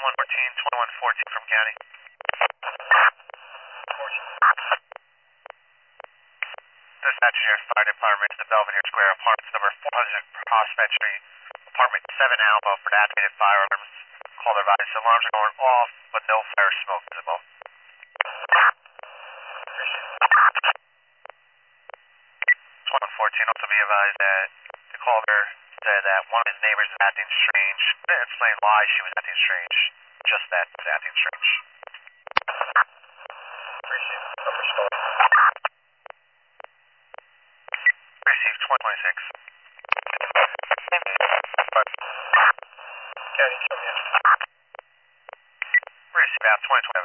2114 from County. Dispatch here, Fire Department, the Belvedere Square Apartments, number 400 Prospect Street, Apartment 7 Alpha for the activated fire alarms. Call advised, alarms are going off, but no fire smoke visible. 2114, also be advised that the caller said that one of his neighbors is acting strange. Didn't explain why she was acting strange, just that she was acting strange. Received 2026. Received about 2025.